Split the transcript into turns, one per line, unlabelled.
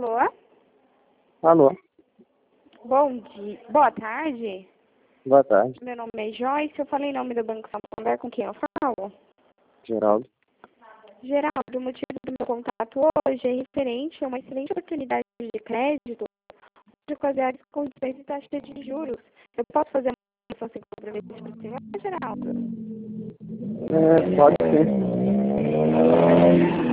Alô?
Alô,
Bom dia. Boa tarde.
boa tarde,
Meu nome é Joyce. Eu falei em nome do Banco Santander. Com quem eu falo?
Geraldo.
Geraldo, o motivo do meu contato hoje é referente a uma excelente oportunidade de crédito de quaisar condições e taxa de juros. Eu posso fazer uma informação sem compromisso para o senhor, Geraldo?
Pode ser.